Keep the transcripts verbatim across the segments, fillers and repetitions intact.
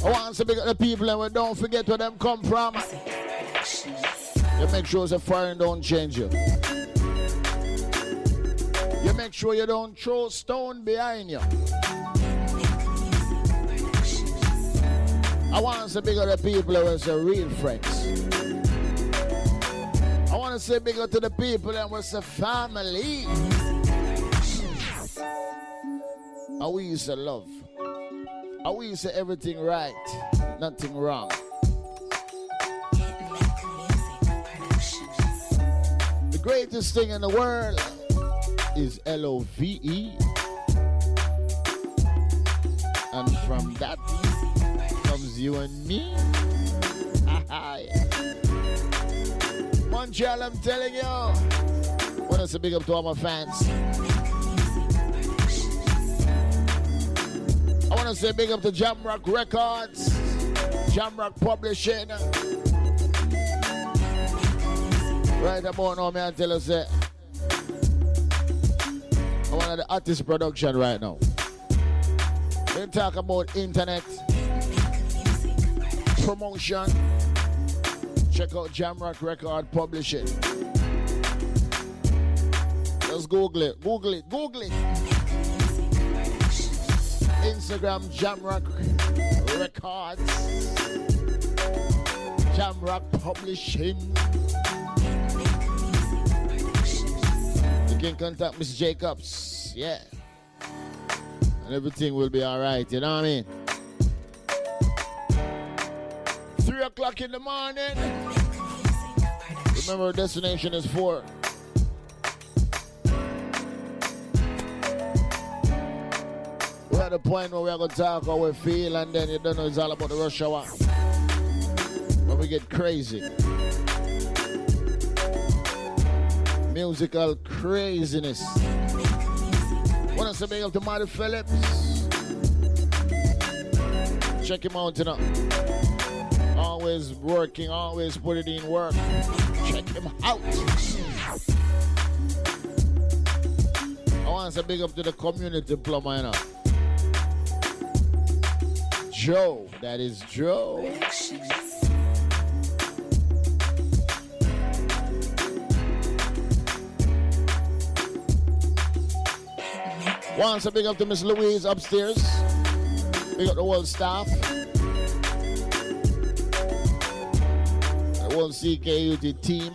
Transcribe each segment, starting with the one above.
I want to big up the people and we don't forget where them come from. You make sure the fire don't change you. You make sure you don't throw stone behind you. I want to say big up the people who are real friends. I want to say big up to the people that was a family. And we used to love. And we used to everything right, nothing wrong. The greatest thing in the world is L O V E. And from that comes you and me. Montreal, I'm telling you. I want to say big up to all my fans. I want to say big up to Jamrock Records, Jamrock Publishing. Right about now, man, tell us that I want the artist production right now. We talk about internet promotion. Check out Jamrock Record Publishing. Just Google it, Google it, Google it. Instagram Jamrock Records, Jamrock Publishing. You can contact Miss Jacobs, yeah, and everything will be all right. You know what I mean? Three o'clock in the morning. Remember, destination is four. We're at the point where we're going to talk how we feel, and then you don't know it's all about the rush hour. When we get crazy. Musical craziness. Want to say big up to Marty Phillips. Check him out tonight. Always working, always put it in work. Check him out. I want to say big up to the community plumber, you know. Joe, that is Joe. Once a big up to Miss Louise upstairs. Big up the whole staff. The whole C K U T team.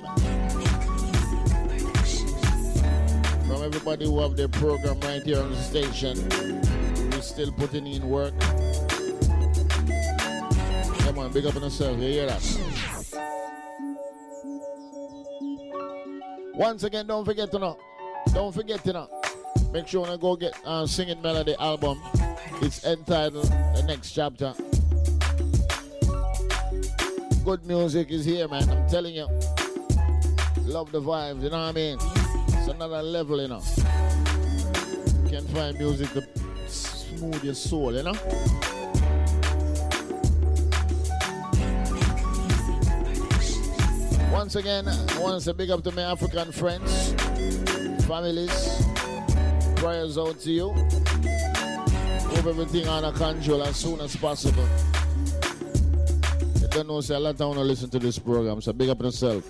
From everybody who have their program right here on the station. Who's still putting in work. Come on, big up on yourself. You hear that? Once again, don't forget to know. Don't forget to know. Make sure when I go get uh, Singing Melody album. It's entitled The Next Chapter. Good music is here, man. I'm telling you. Love the vibes, you know what I mean? It's another level, you know. You can find music to smooth your soul, you know? Once again, I want to say big up to my African friends, families. Prayers out to you. Hope everything under control as soon as possible. You don't know, say a lot of people listen to this program, so big up yourself.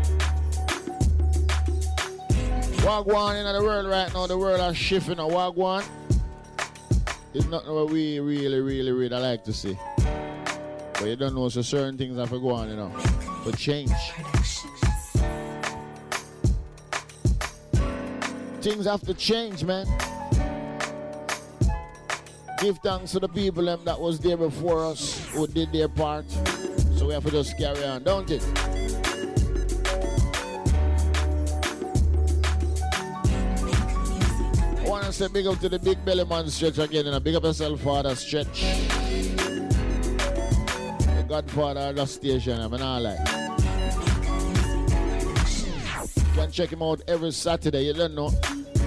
Wagwan in the world right now, the world is shifting. Wagwan is not what we really, really, really like to see. But you don't know, so certain things have to go on, you know, for change. Things have to change, man. Give thanks to the people them that was there before us, who did their part. So we have to just carry on, don't it? I want to say big up to the Big Belly Man Stretch again, and a big up yourself, Father Stretch. The Godfather of the station, I mean, I like. You can check him out every Saturday, you don't know.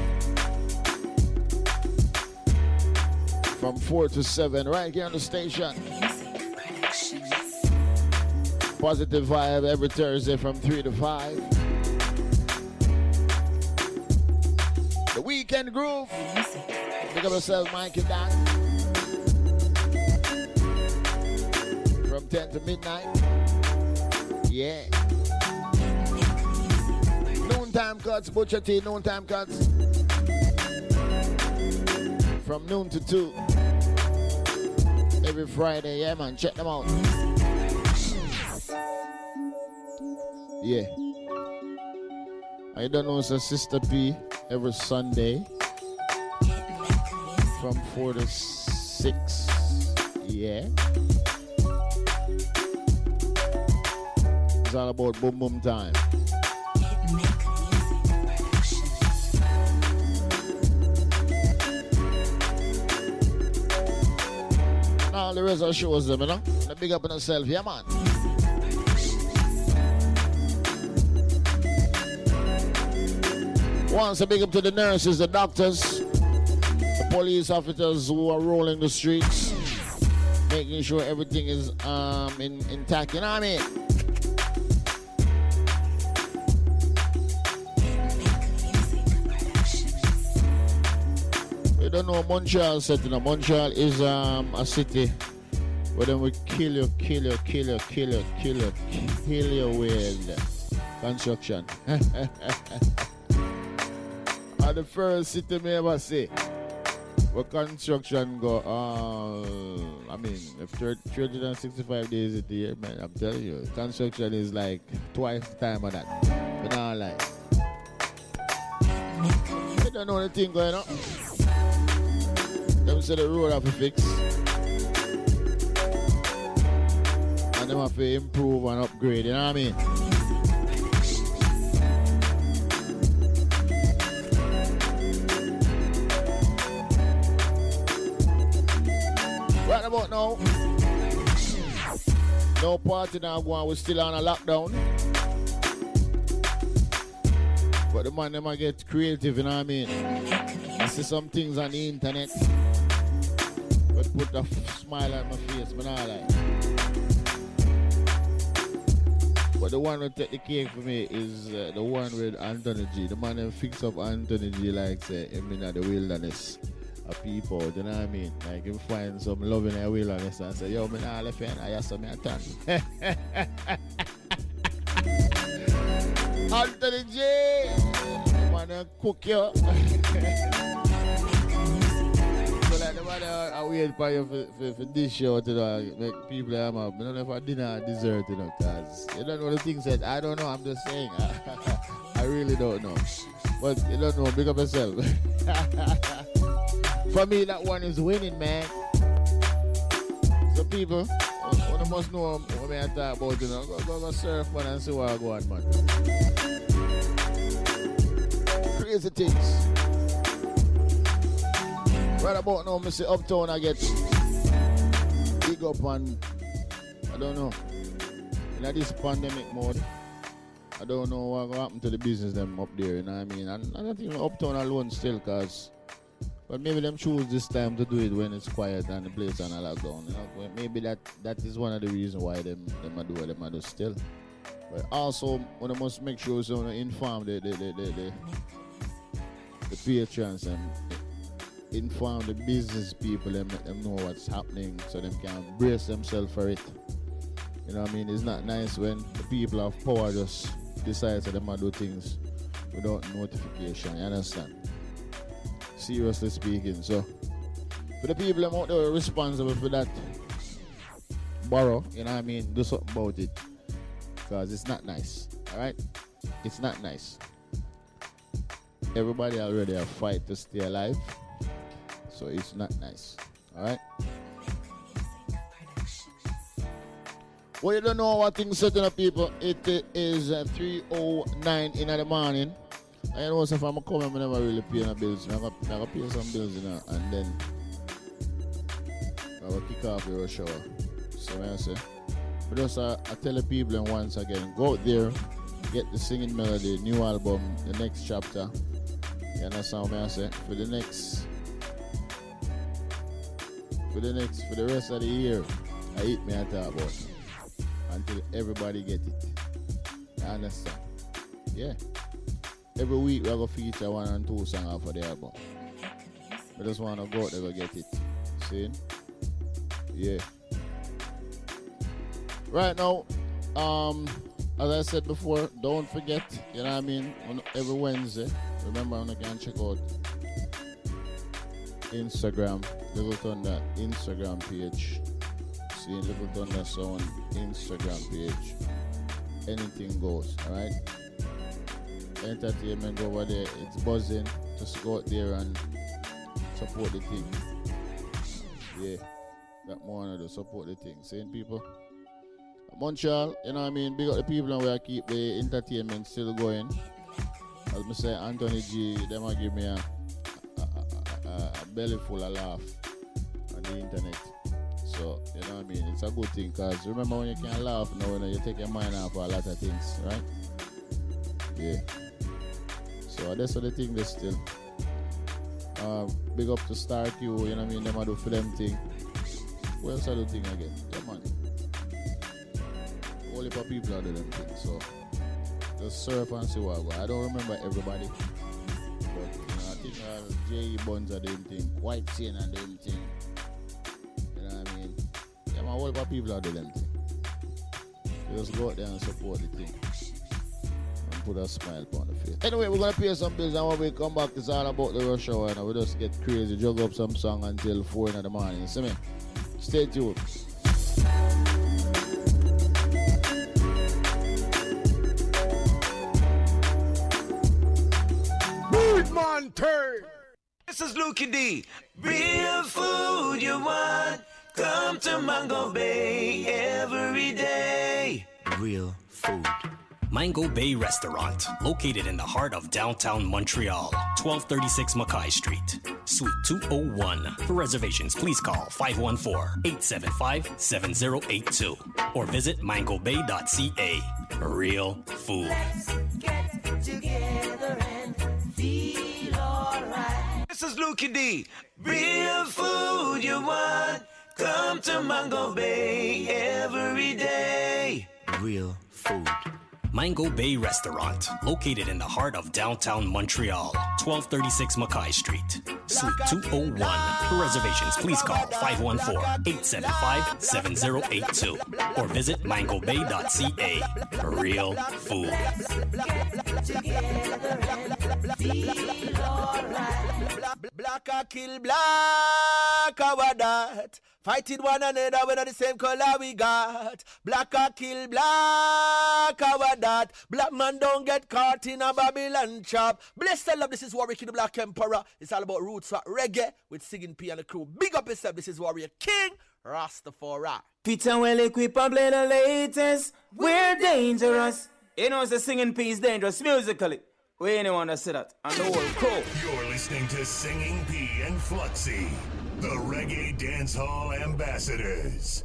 From four to seven, right here on the station. Positive Vibe every Thursday from three to five. The Weekend Groove. Pick up yourself, Mike and Dan. ten to midnight. Yeah. Noontime cuts, Butcher T, noontime cuts. From noon to two. Every Friday, yeah man, check them out. Yeah. I don't know, it's a Sister P every Sunday. From four to six. Yeah. It's all about boom boom time. Now the rest of the shows them, you know? They big up on yourself, yeah man. Once a big up to the nurses, the doctors, the police officers who are rolling the streets, making sure everything is um in, intact, you know what I mean? You don't know Montreal setting up. Montreal is um a city where they will kill you, kill you, kill you, kill you, kill you, kill you with construction. And the first city me ever see where construction go, uh, I mean, three hundred sixty-five days a year, man, I'm telling you, construction is like twice the time of that. But now, like, I don't know the thing going on. Them say the road have to fix. And them have to improve and upgrade, you know what I mean? Right about now, no party now going, we're still on a lockdown. But the man, them might get creative, you know what I mean? I see some things on the internet, but put a f- smile on my face, but I like. But the one who take the cake for me is uh, the one with Anthony G. The man who fix up Anthony G like say, him in the wilderness. People, you know what I mean? Like you find some love in the wilderness and say, yo, man, I left and I have some turn. Anthony J, man, cook you. So like the man I wait for you for, for, for this show to know, make people am up. I don't know if I dinner or dessert, you know, cause you don't know the things that I don't know. I'm just saying, I really don't know. But you don't know, big up yourself. For me, that one is winning, man. So people, you must know what I talk about, you know. Go, go, go surf, man, and see what I go on, man. Crazy things. Right about now, I see Uptown, I get big up on, I don't know, in this pandemic mode, I don't know what will happen to the business them up there, you know what I mean? And I don't think Uptown alone still, because but maybe them choose this time to do it when it's quiet and the place on a lockdown. You know? Maybe that, that is one of the reasons why them them do what them do still. But also, one must make sure so inform the the the, the, the, the patrons and inform the business people and let them know what's happening so them can brace themselves for it. You know what I mean? It's not nice when the people of power just decide that they do things without notification. You understand? Seriously speaking, so for the people out there responsible for that borrow, you know what I mean, do something about it, because it's not nice. Alright, it's not nice. Everybody already have fight to stay alive, so it's not nice. Alright, well, you don't know what things setting up, people. It is uh, three oh nine in the morning. I know if I'm coming, I never really pay no bills. I got to pay some bills, you know, and then I will kick off the rush hour. So I say, but just uh, I tell the people and once again, go out there, get the Singing Melody new album, the next chapter. You understand what I say? For the next, for the next, for the rest of the year, I eat me and talk about until everybody get it. You understand? Yeah. Every week we are going to feature one and two songs off of the album. I just want to go out there and get it. See? Yeah. Right now, um, as I said before, don't forget, you know what I mean, on every Wednesday, remember when you can check out Instagram, Little Thunder Instagram page. See Little Thunder Sound Instagram page. Anything goes, alright? Entertainment go over there, it's buzzing. Just go out there and support the thing. Yeah, that more to support the thing. Saying people. Montreal, you know what I mean? Big up the people and where I keep the entertainment still going. As I say, Anthony G, they might give me a, a, a, a, a belly full of laugh on the internet. So, you know what I mean? It's a good thing because remember when you can laugh now, you know, you take your mind off a lot of things, right? Yeah. So that's what the thing is still. Uh, big up to Star Q, you know what I mean? They might do for them thing. What else I do thing again? Yeah, man. All the people are doing them things, so just surf and see what I go. I don't remember everybody, but you know, I think uh, J E Buns are doing thing, White Chain are doing thing. You know what I mean? Yeah, man, all the people are doing them thing. So just go out there and support the thing and put a smile on the face. Anyway, we're gonna pay some bills, and when we come back, it's all about the rush hour, and we just get crazy, jug up some song until four in the morning. See me? Stay tuned. Monte. This is Lukie D. Real food you want, come to Mango Bay every day. Real food. Mango Bay Restaurant, located in the heart of downtown Montreal, twelve thirty-six Mackay Street, Suite two oh one. For reservations, please call five one four, eight seven five, seven zero eight two or visit mango bay dot c a. Real food. Let's get together and feel alright. This is Lukie D. Real food you want, come to Mango Bay every day. Real food. Mango Bay Restaurant, located in the heart of downtown Montreal, twelve thirty-six Mackay Street, Suite two oh one. For reservations, please call five one four, eight seven five, seven zero eight two or visit mango bay dot c a. Real food. Black kill black, our that. Fighting one another when the same color we got. Black kill black, our that. Black man don't get caught in a Babylon trap. Bless the love, this is Warwick the Black Emperor. It's all about roots rock reggae with Singing P and the crew. Big up yourself, this is Warrior King Rastafari. Peter well equipped and play the latest. We're dangerous. You know, it's a Singing P is dangerous musically. We anyone that say that and the whole crew. You're listening to Singing P and Fluxy, the Reggae Dancehall Ambassadors.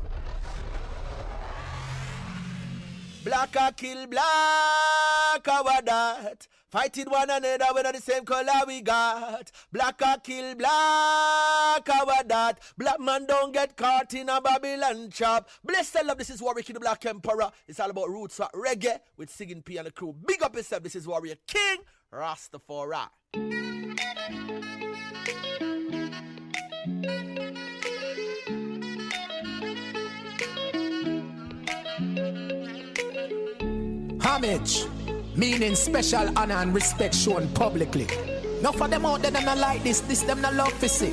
Black kill black, our that. Fighting one another when the same color we got. Black kill black, our that. Black man don't get caught in a Babylon trap. Bless the love, this is Warwick the Black Emperor. It's all about roots rock reggae with Singing P and the crew. Big up yourself, this is Warrior King Rastafari. Homage, meaning special honor and respect shown publicly. Not for them out there them not like this, this them not love to see.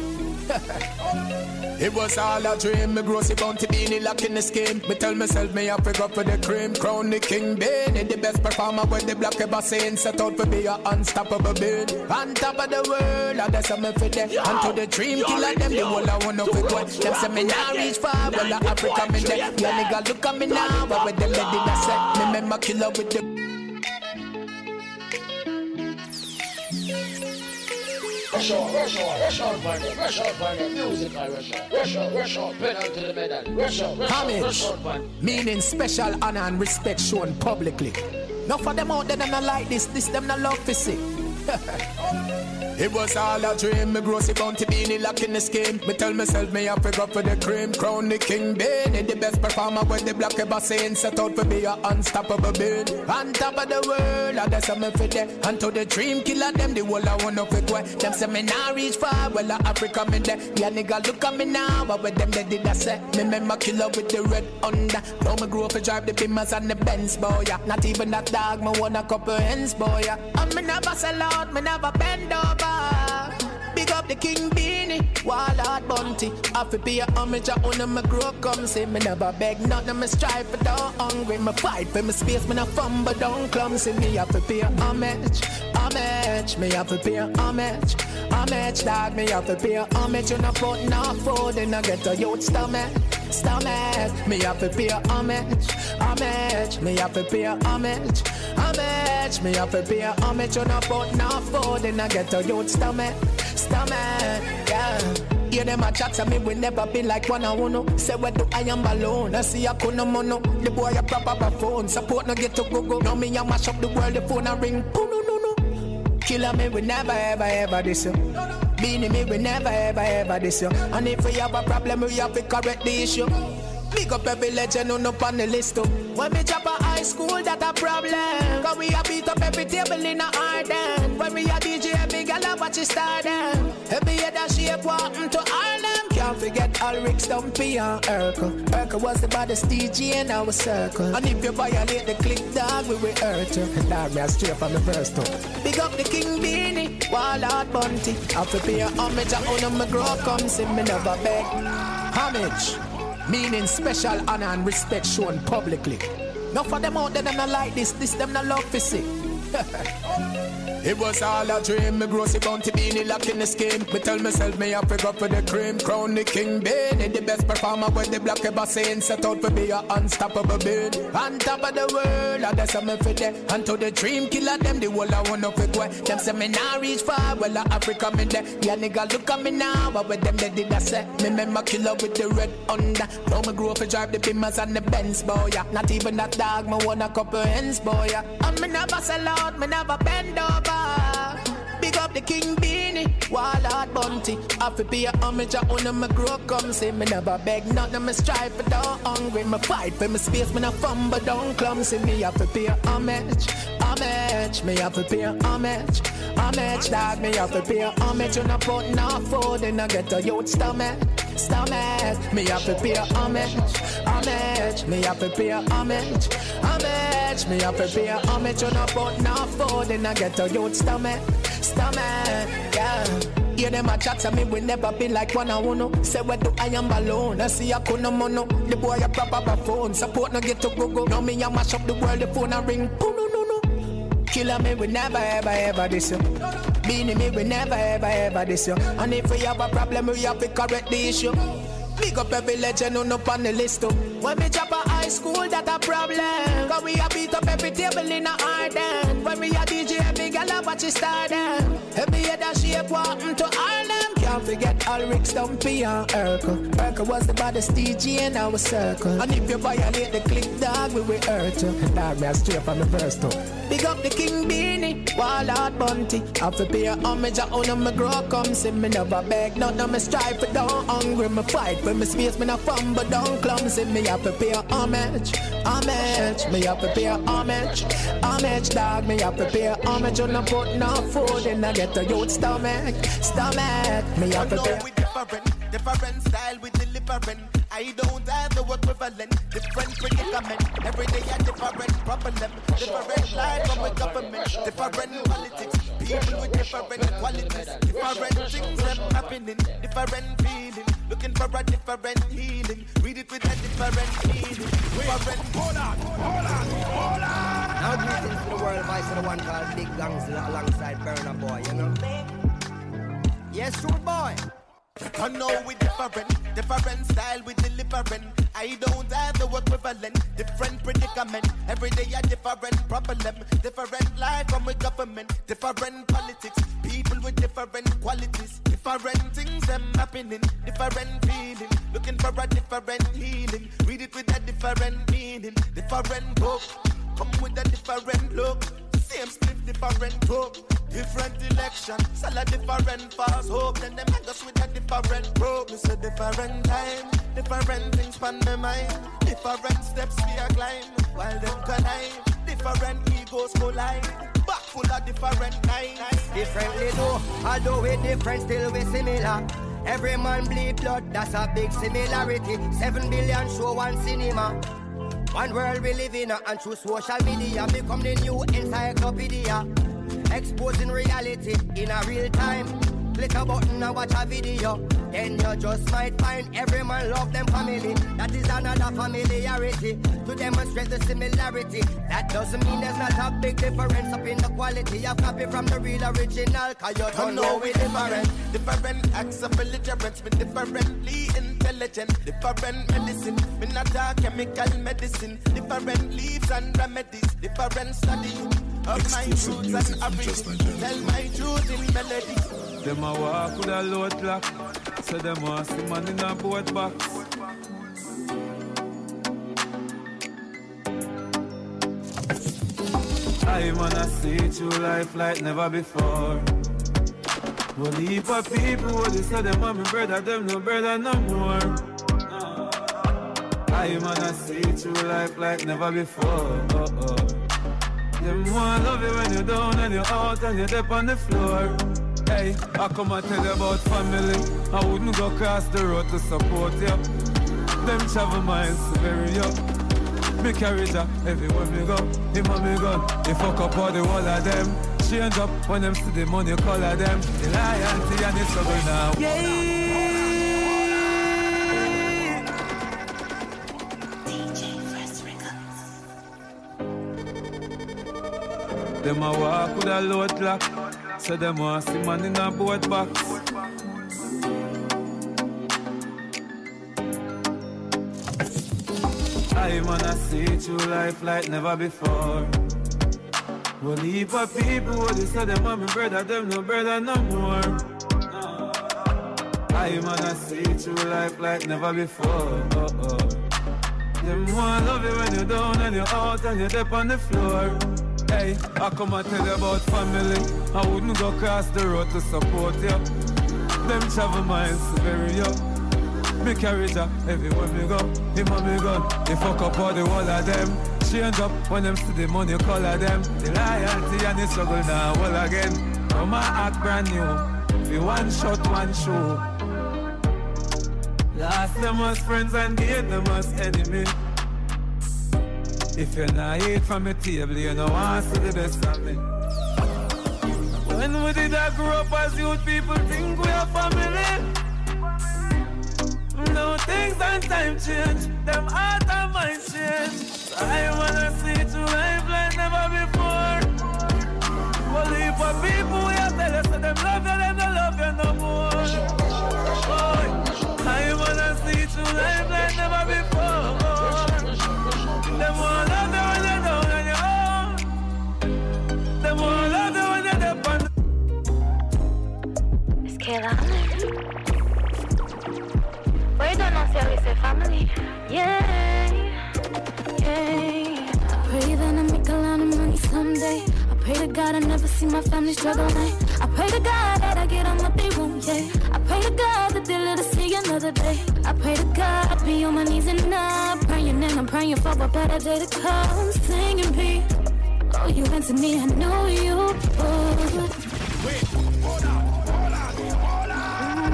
It was all a dream, me grossy bounty beanie lock in the skin. Me tell myself me have to go for the cream. Crown the king being the best performer with the black ever saying. Set out for be a unstoppable being. On top of the world, I guess I'm for them. And to the dream killer them, the whole I want to be good. Them say me now reach far, well the Africa me there. Yeah nigga look at me now, but with them they did I set. Me remember killer with the rush on, rush on, rush on, partner, rush on, partner, music, I rush on, rush on, rush on, pedal to the medal, rush on, rush on, rush on, partner. Meaning special honor and respect shown publicly. Not for them out there, them not like this, this them not love to see. It was all a dream. Me grossy bounty beanie lock in the scheme. Me tell myself me have to go for the cream. Crown the king beanie, the best performer with the black ever seen. Set out for be a unstoppable being. On top of the world, I that's me for there. And to the dream killer, them the whole I want to fit way. Them say me nah reach far, well I Africa me there. Yeah nigga look at me now, but with them they did I say. Me remember killer with the red under. Now me grow up to drive the Beamers and the Benz boy. Yeah. Not even that dog, me want a couple hens boy. Yeah. And me never sell out, me never bend over. Big up the king beanie, Wallard Bunty. I fi pay a homage a honor me grow come see. Me never beg nothing, me strive for down hungry. Me fight for me space, me no fumble down clumsy. Me have to pay a homage, homage. Me have to pay a homage, homage dog. Me have to pay a homage. You no put no food and I get a youth stomach, stomach. Me have to pay a homage, homage. Me have to pay a homage, homage. Me have to pay a homage. You no put no food and I get a youth stomach, stomach, yeah. Hear them a chat to me, we never be like one I wanna. Say where do I am alone, I see a kuna mono. The boy a prop up a phone, support no get to go go. Now me a mash up the world, the phone a ring. Oh no no no. Killer me, we never ever ever this year. Beanie me, we never ever ever this year. And if we have a problem, we have to correct the issue. Big up every legend on up on the list too. When we drop a high school, that a problem. Cause we a beat up every table in a Arden. When we a D J, every gal a watch it start them. Every head a shape walking to Harlem. Can't forget Ulrich, Stumpy and Urkel. Urkel was the baddest D J in our circle. And if you violate the click dog, we will hurt you. And that me straight from the verse too. Big up the king beanie, Wallard Bunty. I fi pay a homage, I own my grow come see me never beg. Homage, meaning special honor and respect shown publicly. Not for them out there them not like this, this them not love to see. It was all a dream, me grossy bounty beanie lock in the scheme. Me tell myself me have to go for the cream. Crown the king beanie, the best performer with the black ever seen. Set out for be a unstoppable being. On top of the world, I that's me for there. And to the dream killer, them the whole I want to fit way. Them say me nah reach far, well I Africa me there. Yeah nigga look at me now, but with them they did I say. Me remember killer with the red under. Now me grow up to drive the Beamers and the Benz boy. Yeah. Not even that dog, me want a couple hens boy. Yeah. And me never sell out, me never bend over. Big up the king beanie, Wallard Bunty. I fi pay a homage, I own my grow come see. Me never beg nothing, me strive for down hungry. Me fight for my space, me no fumble down clumsy. Me have to pay a homage, homage. Me have to pay a homage, homage dog. Me have to pay a homage. You no put no food and I get a youth stomach, stomach. Me have to pay a homage, homage. Me have to pay a homage, homage. Me have to pay a homage. You no put no food and I get a youth stomach, stomach, yeah. Hear them a chat to me, we never be like one I wanna. Say where do I am alone, I see a kuna mono. The boy a prop up a phone, support no get to go go. Now me a mash up the world, the phone a ring. Oh no no no. Killer me, we never ever ever this year. Beanie me, we never ever ever this year. And if we have a problem, we have to correct the issue. Big up every legend on up on the list too. When we drop a high school, that a problem. Cause we a beat up every table in a Arden. When we a D J, every gal a watch it start them. Every head a shape walking to Harlem. Can't forget Ulrich, Stumpy and Urkel. Urkel was the baddest D J in our circle. And if you violate the click dog, we will hurt you. And that me a straight from the verse too. Big up the king beanie, Wallard Bunty. I fi pay a homage, I own my grow come see. Me never beg nothing, me strive for down hungry. Me fight for my space, me no fumble down clumsy. Me have to pay a homage, homage. Me have to pay a homage, homage dog. Me have to pay a homage. You no put no food and I get a youth stomach, stomach. Me have to pay. Different, different style with delivering. I don't have the equivalent. Different predicament. Every day a different problem. Different life from a government. Different politics. People with different qualities. Different things them happening. Different feeling. Looking for a different healing. Read it with a different meaning. Different. Hold on, hold on, hold on. Now greetings to the world voice of the one called Big Guns alongside Burna Boy, you know? Yes, true boy. I know we different, different style with delivering. I don't have the equivalent, different predicament. Every day a different problem, different life from a government, different politics. People with different qualities, different things them happening, different feeling. Looking for a different healing. Read it with a different meaning, different book. Come with a different look. Same split, different group. Different election, sell a different fast hope. Then them hang us with a different rope. It's a different time, different things on my mind. Different steps we are climb, while them collide. Different egos collide, back full of different kinds. Differently though, although we different, still we similar. Every man bleed blood, that's a big similarity. Seven billion show one cinema. One world we live in, and through social media become the new encyclopedia. Exposing reality in a real time. Click a button and watch a video. Then you just might find every man love them family. That is another familiarity to demonstrate the similarity. That doesn't mean there's not a big difference up in the quality of copy from the real original. Cause you don't know we different. Different acts of belligerence. Me differently intelligent. Different medicine. Me not a chemical medicine. Different leaves and remedies. Different studying of my roots and origins. Tell my truth in melody. Them a walk with a load lock. So them want see man in a boat box. I wanna see through life like never before. One heap of people who they say them want me brother, them no brother no more. No. I wanna see through life like never before. Oh, oh. Them want love you when you're down and you're out and you're deep on the floor. Hey, I come and tell you about family. I wouldn't go across the road to support you. Them travel miles to bury you. Me carry ya everywhere me go. Him and me gun. They fuck up all the whole of them. Change up when them see the money color them. The loyalty and the struggle now. Yeah. D J Fresh Records. Them a walk with a load lock. So them want see man in a boat box. I wanna see through life like never before. One heap of people who they say them want me brother, them no brother no more. No. I wanna see through life like never before. Oh, oh. Them want love you when you're down and you're out and you're deep on the floor. Hey, I come and tell you about family. I wouldn't go across the road to support you. Them travel miles to bury you. Me carry ya everywhere me go. Him and me gun. They fuck up all the whole of them. Change up when them see the money color them. The loyalty and the struggle now all again. Come and act brand new. Fi one shot, one show. Last them as friends and gain them as enemy. If you're not eat from the table, you know I see the best of me. When we did I grow up as youth, people think we are family. No things and time change, them heart and mind change. So I wanna see it to life like never before. Well, if a people we have tell us that them love you, them don't love you no more. Oh, I wanna see it to life like never before. Them won't love you when you're down on your own. Them won't love you when you're up on. It's Kayla. We don't know say we say family. Yeah, yeah. I pray that I make a lot of money someday. I pray to God I never see my family struggling. I pray to God that I get on what they want, yeah. I pray to God that they let us see another day. I pray to God I be on my knees and I'm praying and I'm praying for a better day to come. Singing peace. Oh, you went to me, I know you would. Wait, hold on, hold on, hold on.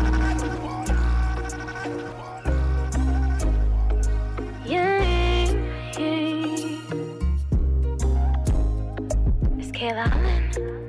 Yeah, yeah. It's Kayla Allen.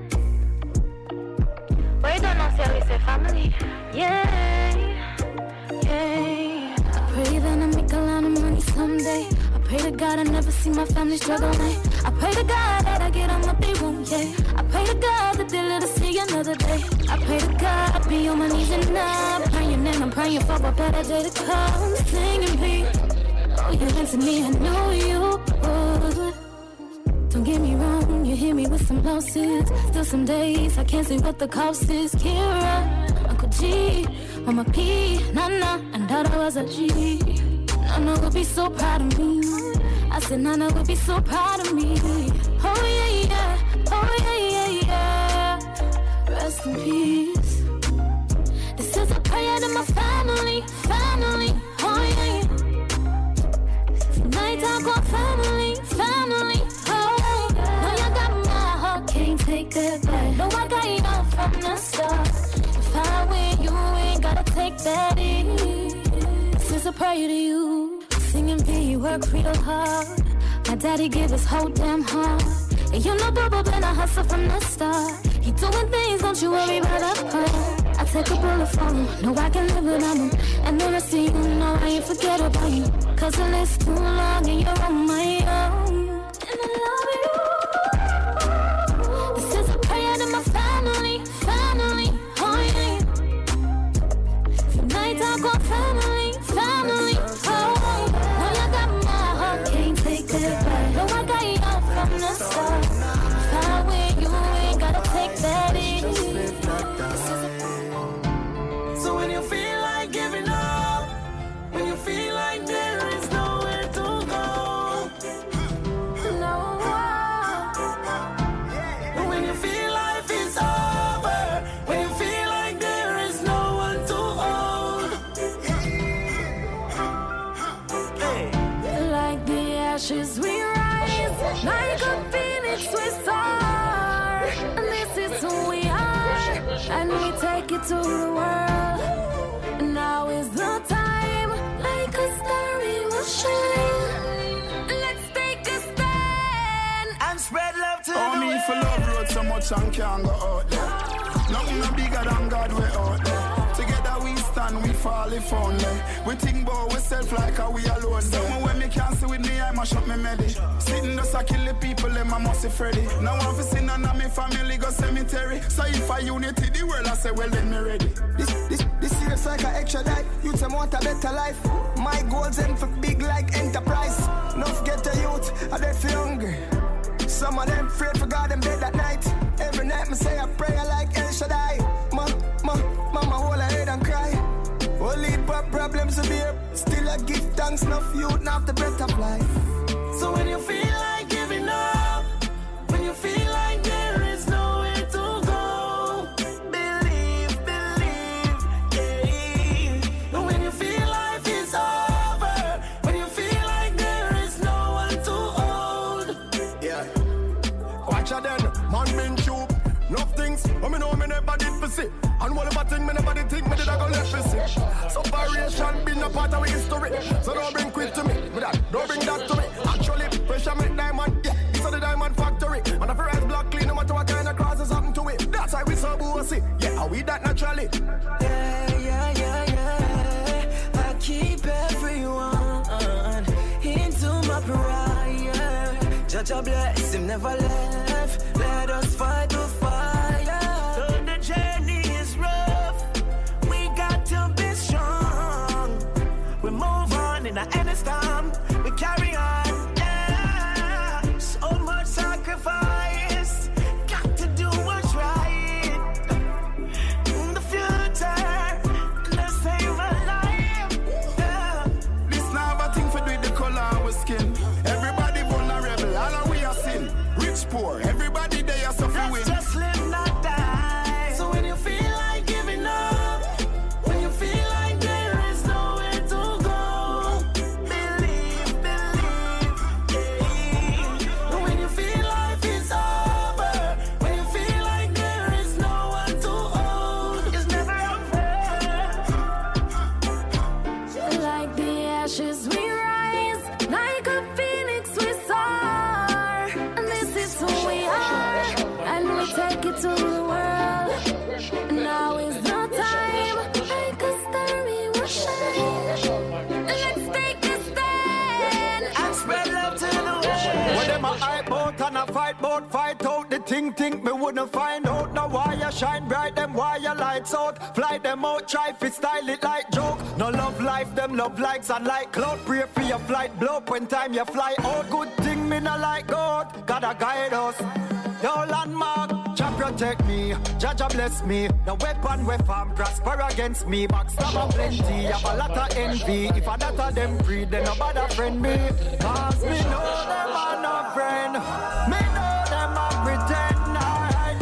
We don't know say we say family. Yeah, yeah. I pray that I make a lot of money someday. I pray to God I never see my family struggling. I pray to God that I get on what they want, yeah. I pray to God that they let us see another day. I pray to God I be on my knees and I'm praying and I'm praying for a better day to come. Singing peace. Oh, you went to me, I know you would. Don't get me wrong, you hit me with some losses. Still some days I can't see what the cost is. Kira, Uncle G, Mama P, Nana, and Dada was a G. Nana would be so proud of me. I said Nana would be so proud of me. Oh yeah, yeah, oh yeah, yeah, yeah. Rest in peace. This is a prayer to my family, family. Oh yeah, yeah. Night I go family, family. Oh yeah. Now you got my heart, can't take that back. No, I got you off from the start. If I win, you ain't gotta take that in. This is a prayer to you. Singing B, work real hard. My daddy give his whole damn heart. And you know Bubba been a hustle from the start. He doing things, don't you worry about a part. I take a bullet from him, know I can live without him. And the rest of you know I ain't forget about you. Cause the list too long and you're on my own. And I love you. This is a prayer to my family, family. Oh yeah. From night I go family, family. Oh now you got my heart, can't take that back. No, I got you off from the start. If I win, you ain't gotta take that in. So when you feel like giving up, when you feel like there is nowhere to go, No. when you feel life is over, when you feel like there is no one to hold, hey. Like the ashes we rise, like a phoenix we soar. And this is who we are, and we take it to the world. And now is the time, like a star we will shine. Let's take a stand and spread love to Oh, the me world. for love road so much and can't go out there. Nothing no bigger than God we out there. Together we stand, we fall if only. We think about ourselves like how we alone. Someone when me can't see with me, I must shut me medi. Sitting just a kill the people, them I must be Freddy. Now I'm for sin and my family go cemetery. So if I unity the world, I say well then me ready. This, this, this year's like an extra die. Youth them want a better life. My goals end for big like enterprise. Enough get the youth, I dead for hunger. Some of them afraid for God them dead at night. Every night me say a prayer like El Shaddai. Ma, ma, mama hold her head and cry. Only pop problems to bear. Still I give thanks, enough youth, not the breath of life. So when you feel like giving up, when you feel like there is nowhere to go, believe, believe, yeah. And when you feel life is over, when you feel like there is no one to hold, Yeah. Watch out then, man been true. Enough things, but me know me never did for see. And one of my things, me never did think me did I go left for see. So variation been a part of our history. So don't bring quit to me, but that, don't bring that to me. Actually, pressure make diamond, yeah, it's a the diamond factory. And if I rise block clean, no matter what kind of crosses happen to it. That's why we so bossy, yeah, are we that naturally? yeah, yeah, yeah, yeah. I keep everyone into my prayer. Judge a bless him, never left. Let us fight the fire. Though the journey is rough, we got to be strong. We move on in the end of storm. We carry on, yeah. So much sacrifice. Got to do what's right. In the future, let's save a life, yeah. This now a thing for do with the color of our skin. Everybody vulnerable, all of we are sin. Rich, poor, everybody they are suffering. Let's just live, not die. So when you feel like giving up, when you feel like there is nowhere to go, believe, believe, yeah. And when you feel life is over, when you feel like there is no one to hold, it's never over. Like the ashes we rise, like a phoenix we soar. And this is who we are, and we take it to the world. And now is the time, like a star we will shine. Let's take a stand And spread love to the world. What them a a hype bout and a fight bout, fight out the thing, think me wouldn't find out. Now why you shine bright, them why you lights out. Fly them out, try fi style it like joke. No love life, them love likes and like cloud. Pray for your flight, blow up when time you fly out. Good thing me no like God, gotta guide us. Yo landmark, Jah protect me, Jah Jah bless me. The weapon we farm prosper against me. Backstabber plenty, have a lot of envy. If a lot of them breed, then nobody friend me. Cause me know them are no friend. Me know them are pretend. Alright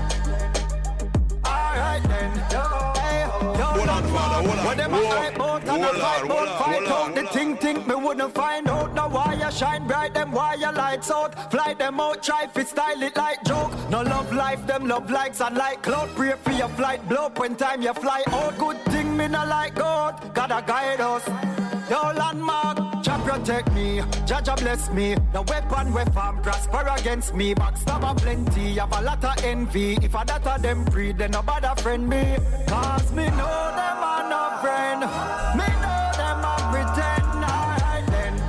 then, alright then. Yo, hey, yo, landmark, when them a hype out and a fight out, fight out the thing, think me wouldn't find out. Now why you shine bright, them why you lights out. Fly them out, try fi style it like joke. No love life, them love likes and like cloud. Pray for your flight, blow up when time you fly out. Good thing me no like God, gotta guide us. Yo landmark, Jah protect me, Jah Jah bless me. The weapon we farm prosper against me. Backstabber plenty, have a lot of envy. If a lot of them breed, then nobody friend me. Cause me know them are no friend. Me know them are pretend. Alright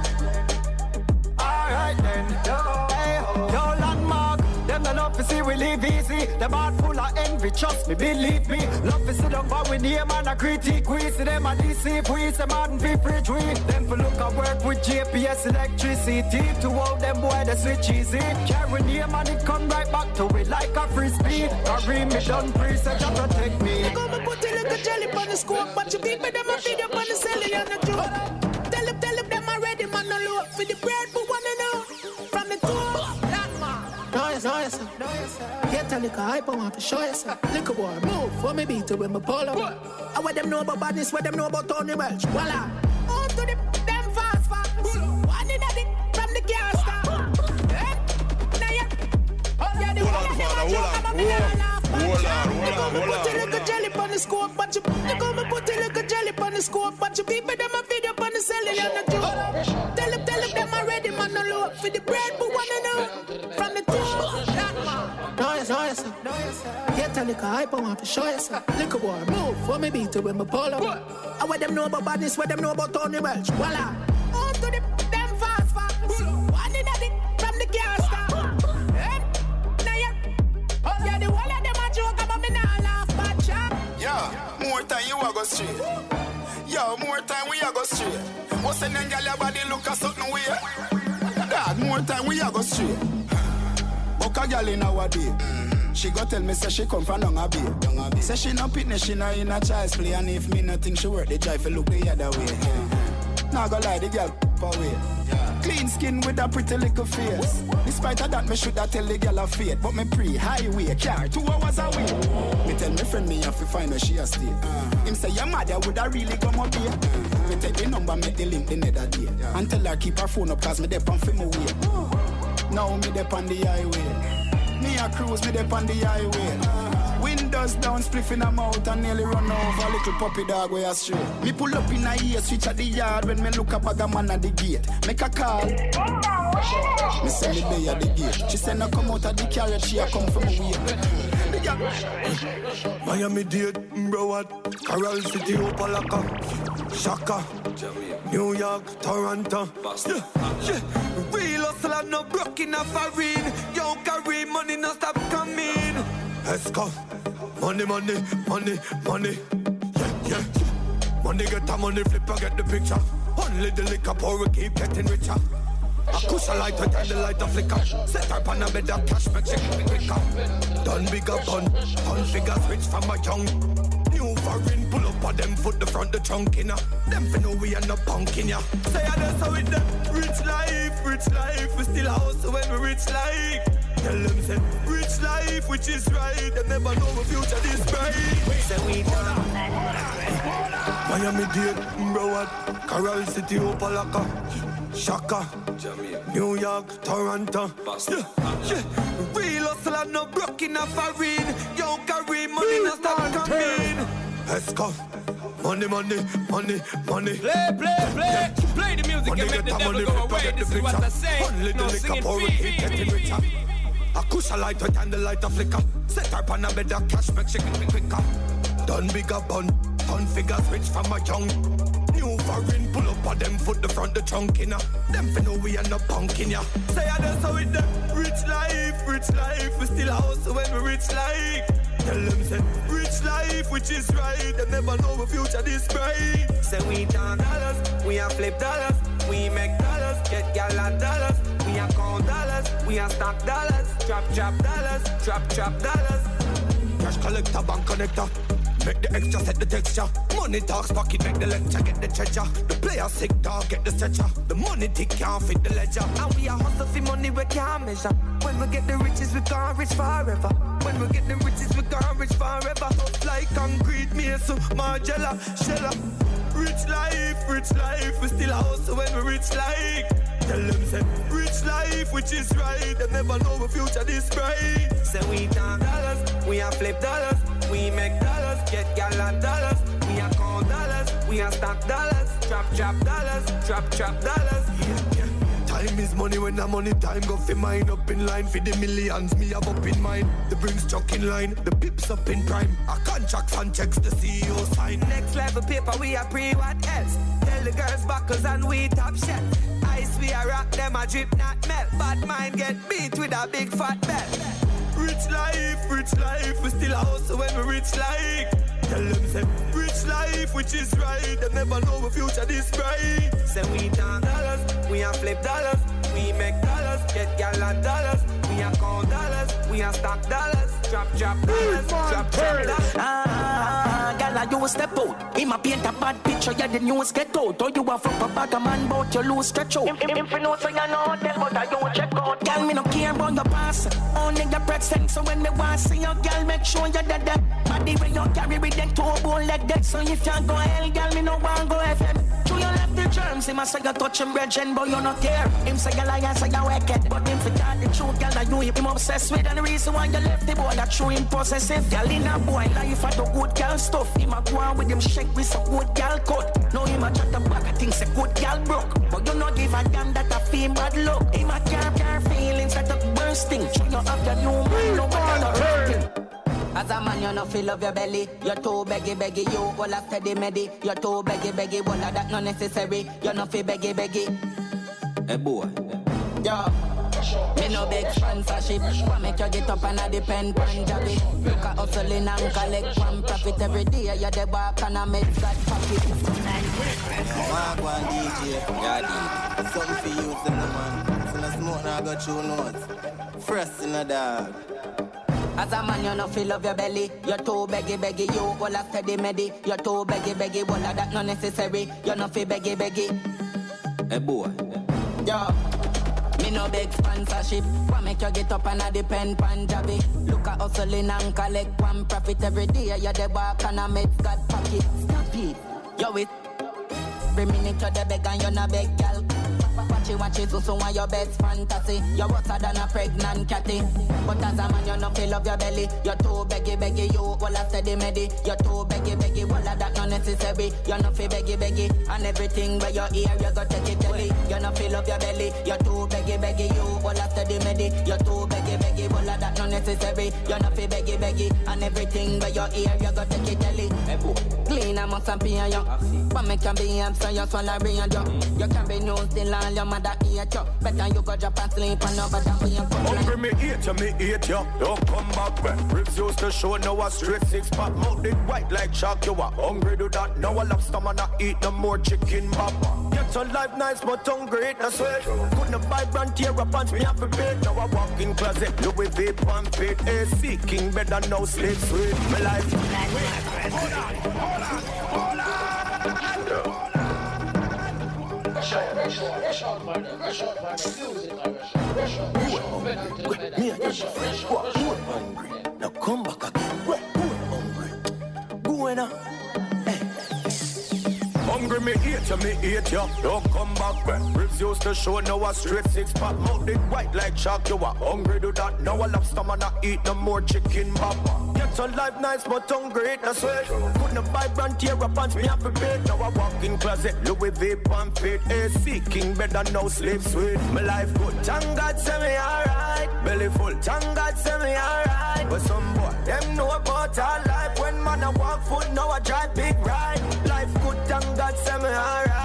then, alright then. Yo, hey, yo landmark, them no love to see we live easy. Them heart full of envy, trust me, believe me. Love to sit down for we name and a critique. We see them a deceive, we see man be preach we. Them for look at work with J P S electricity. To all them boy the switch easy. Carry name and it come right back to it like a frisbee. Carry me done free, so Jah protect me. They come and put a little jelly on the scope, but you people them a feed up on the celly and the joke. Tell them, tell them them already man no look for the bread, but wanna know from the top. Know yourself, know yourself. Get a little hype, I want to show yourself. Little boy, move for me beat to with my polo. I want them know about badness, what them know about Tony Welch. Voila. On to the them fast, fast. One in a dick from the car stop. Now yeah, yeah, the one of them a joke, I'm a million laugh. They come and put a little jelly on the scope, but you they come and put a little jelly on the scope, but you people them a video on the celly and the joke. Tell them, tell them them already man no look for the bread, but wanna know from the top. Know yourself, know yourself. Get a little hype, I want to show yourself. Little boy, move for me beat to with my polo. I want them know about badness, what them know about Tony Welch. Voila. On to the them fast, fast. One in a dick from the car stop. Now yeah, yeah, the one of them a joke about me now laugh, but chap. Yeah, more time you a go straight. Yo, more time we a go straight. What's the name, girl, your body look a certain way. Dad, more time we a go straight. Buck a girl in our day. Mm-hmm. She go tell me say she come from down a bay. Say she no pitness, she no in a child's play. And if me no think she work, they try to look the other way. Yeah. Now go lie, the girl away. Yeah. Clean skin with a pretty little face. Despite of that, me shoulda tell the girl a fate. But me pre-highway car two hours away. Me tell me friend me have to find where she a stay. Uh-huh. Him say your mother woulda really come up here. Uh-huh. Me take the number, make the link the nether day. Yeah. And tell her keep her phone up cause me dep on fi my way. Uh-huh. Now me dep on the highway. Me a cruise, me dep on the highway. Uh-huh. Windows down, spliff in her mouth and nearly run over little puppy dog where I stray. Me pull up in a ear, switch at the yard when me look a bag a man at the gate. Make a call. Me say me there at the gate. She say no come out of the carriage, she a come from a way. Miami Dade, bro what? Coral City, Opalaka, Shaka, New York, Toronto. Yeah, yeah. Real hustler no broke in a foreign. Yo, carry money no stop coming. Let's go. Money, money, money, money. Yeah, yeah. Money get the money, flip and get the picture. Only the liquor pour, we keep getting richer. I push a light, I turn the light a flicker. Set up on a bed of cash, make shake me quicker. Done bigger gun, gun figures rich from my young. New foreign, pull up on them, foot the front, the trunk in ya. Them for know we end up punking ya. Say I done so with them, rich life, rich life. We still house when we rich like. Tell them say, rich life, which is right. They never know the future this bright. Say we done. Miami Dade, bro what? Coral City, Opalaka, Shaka, New York, Toronto. Yeah, yeah. Real hustler no broke in a foreign. Yo, carry money no stop coming. Let's go. Money, money, money, money. Play, play, play. Yeah. Play the music money and make the devil go away. This is what I say. Only no the singing liquor keep getting richer. A kush a light, turn the light a flicker. Set her on a bed of cash, make she get me quicker. Done bigger bun, done figures rich from a young. New foreign pull up on them foot the front the trunk in ya. Them for know we are not punkin' ya. Say I done so with them rich life, rich life. We still house when we rich like. Tell them say rich life, which is right. They never know the future this bright. Say we turn dollars, we a flip dollars, we make dollars, get gal and dollars. We a count dollars, we a stack dollars, drop drop dollars, drop drop dollars. Cash collector, bank connector. Make the extra, set the texture. Money talks, pocket, make the lecture, get the treasure. The player sick dog, get the stretcher. The money tick can't fit the ledger. And we are hustle for money we can't measure. When we get the riches, we can't rich forever. When we get the riches, we can't rich forever. Like concrete, Meso, Margella, Shella. Rich life, rich life, we still hustle when we rich like. Tell them say rich life, which is right. They never know the future this bright. Say we turn dollars, we a flip dollars, we make dollars, get gal and dollars. We a count dollars, we a stack dollars, drop drop dollars, drop drop dollars. Yeah, yeah. Time is money when the money time go fi mine. Up in line for the millions, me have up in mind. The brings truck in line, the pips up in prime. Our contracts and checks the C E O sign. Next level paper, we are pre what else? Tell the girls buckles and we top shelf. Ice we a rock, them a drip not melt. Bad mind get beat with a big fat belt. Rich life, rich life, we still house when we rich like. Tell them say rich life, which is right. They never know the future this bright. Say we turn dollars, we a flip dollars, we make dollars, get gal and dollars. We a count dollars, we a stack dollars, drop drop dollars, drop drop dollars. Ah, gal, you step out. Him a paint a bad picture, yeah the news get out. Or you a fuck a bag a man, but you lose stretch out. If you know so you know, tell but I you check out. Gal, me no care about your past, only your present. So when me want see your gal, make sure you're dead. Body when you carry with them two bone like that. So if you go hell, gal, me no want go F M. True, you left the germs, him a say you touch him brethren, but you not care. Him say you lie and say you wicked, but him for that the truth, gal, you him obsessed with. And the reason why you left the boy, that true him possessive. Gal in a boy life at the good gal stuff. Him a go on with him shake with some good gal cut. Now him a chat the back, I think say good gal broke. But you not give a damn that a feel bad luck. Him a care, care feelings that the bursting. True, you have your new man, no one not hurting. As a man, you no feel of your belly. You're too beggy, beggy, you all a steady medi. You're too beggy, beggy, all of that not necessary. You're not feel beggy, beggy. Hey boy. Yo. Me no big sponsorship. What make you get up and I depend on Javi? Look at hustling and collect one profit every day. You're the walk and I make that pocket. Walk one D J, yeah D. Something for you, in the man. So no smoke now got two notes. Fresh in the dog. As a man, you no feel of your belly. You're too beggy, beggy, you all a steady medi. You're too beggy, beggy, all of that not necessary. You're not feel beggy, beggy. Hey boy. Yo. Me no big sponsorship. What make you get up and I depend on Javi? Look at hustling and collect one profit every day. You're the walk and I make God pocket. Stop it. Yo it. Every minute you're the beg and you're not beg, gal. Watch it, watch it, so so want your best fantasy. You're worse than a pregnant catty. But as a man, you no feel of your belly. You're too beggy, beggy, you all a steady medi. You're too beggy, beggy, all of that not necessary. You're not feel beggy, beggy, and everything where you hear, you go take it telly. You're not feel of your belly. You're too beggy, beggy, you all a steady medi. You're too beggy, beggy, all of that not necessary. You're not feel beggy, beggy, and everything where you hear, you go take it telly. Clean, I must be on you. But make you be up, so you swallow brain you. You can be new still all your mother eat you. Better you go drop and sleep and over that way you come. Hungry me eat you, me eat you. Don't come back back. Ribs used to show now a straight six pack. Mouth it white like shark. You are hungry do that. Now a lobster man a eat no more chicken baba. Get your life nice but hungry it no sweat. Couldn't buy brand tear up pants me have a bed. Now I walk in closet Louis V and fit. A C king better now sleep sweet. My life. Hold on, hold on, hold on. Me and you fresh, what? Hungry. Now come back again. We're hungry. Going on. Hungry me eat you, me eat you. Don't come back back. Ribs used to show now a straight six pack. Mouth it white like shark. You are hungry do that. Now a lobster man a eat no more chicken baba. Get your life nice but hungry it no sweat. Couldn't buy brand tear up pants me have a bed. Now I walk in closet Louis V and fit. A C king better now sleep sweet. My life good. Thank God say me alright. Belly full. Thank God say me alright. But some boy them know about our life. When man I walk foot now I drive big ride. Life good. Thank God say me alright.